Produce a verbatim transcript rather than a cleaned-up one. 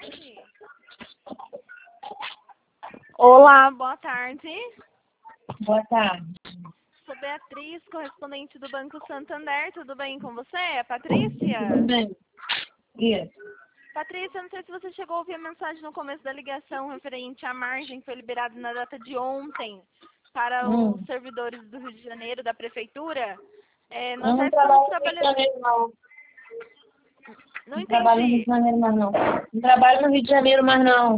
tarde. Olá, boa tarde. Boa tarde. Sou Beatriz, correspondente do Banco Santander. Tudo bem com você? É Patrícia? Tudo bem. Isso. Patrícia, não sei se você chegou a ouvir a mensagem no começo da ligação referente à margem que foi liberada na data de ontem para Hum. os servidores do Rio de Janeiro, da Prefeitura. É, Eu nós já não estamos trabalho no Rio de trabalhando... Janeiro, não. Não Não trabalho no Rio entendi. de Janeiro mais, não. Não trabalho no Rio de Janeiro mais, não.